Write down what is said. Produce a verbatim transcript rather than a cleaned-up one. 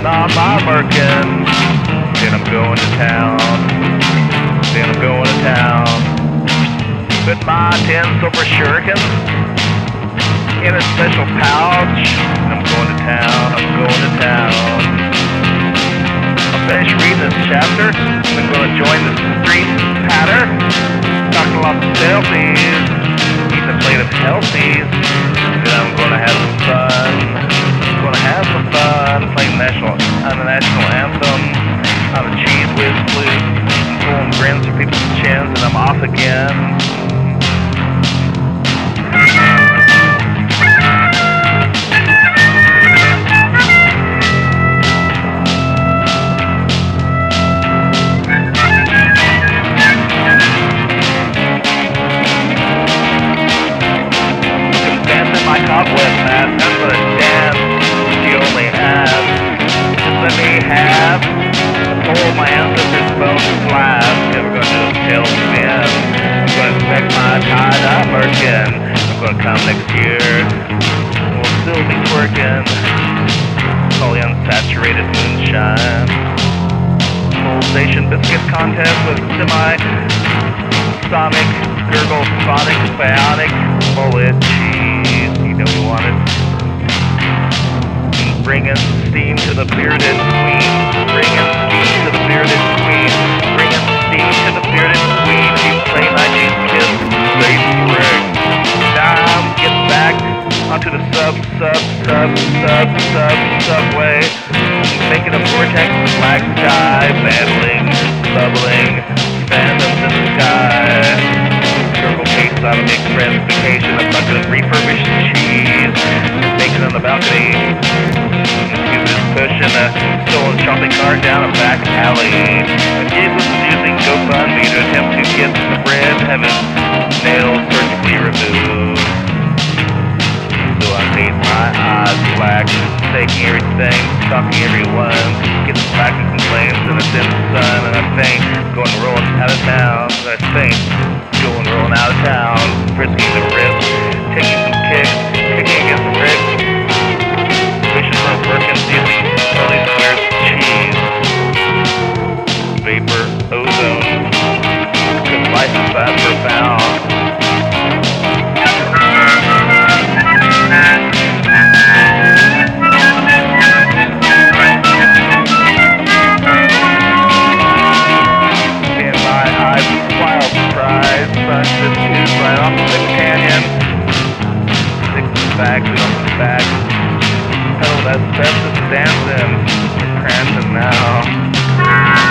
on my Merkin. Then I'm going to town. Then I'm going to town. Put my ten silver shurikens in a special pouch. I'm going to town. I'm going to town. I'll finish reading this chapter. I'm going to join the street patter. Talking lots of selfies. Eating a plate of healthies. Then I'm going to have some fun. I'm going to have some fun playing national, uh, the national anthem on a cheese whiz flute, pulling grins from people's chins, and I'm off again. My cobweb mask, I'm gonna dance. She only has. Just let me have a whole my ancestors' bone slab. Never gonna do a tail spin. I'm gonna expect my tied up Merkin. I'm gonna come next year. We'll still be twerking. All the unsaturated moonshine. Pulsation biscuit contest with semi-sonic, gurgle, sonic, bionic, bullet cheese. You know we want it. Bringing steam to the bearded queen. Bringing steam to the bearded queen. Bringing steam to the bearded queen. She's playing nineties kiss. Straight ring. Now get back onto the sub, sub, sub, sub, sub, subway. Making a vortex of black sky. Battling, bubbling, phantoms in the sky. Circle case out of express vacation, a bucket of refurbished cheese, bacon on the balcony. Excuse this pushing a stolen shopping cart down a back alley. A kid was using GoFundMe to attempt to get the bread, have his nails surgically removed. So I made my eyes black, taking everything, stalking everyone, getting back to complaints, and it's in the sun, and I think, going rolling out of town, I think. Going rolling out of town, frisking the wrist, taking some kicks, kicking against the bricks, wishing for a Birkin, using early squares of cheese, vapor, ozone, cause life is that profound. Just choose right off the canyon. Six back, we don't come back. Pedal that asbestos dancing. We're prancing now.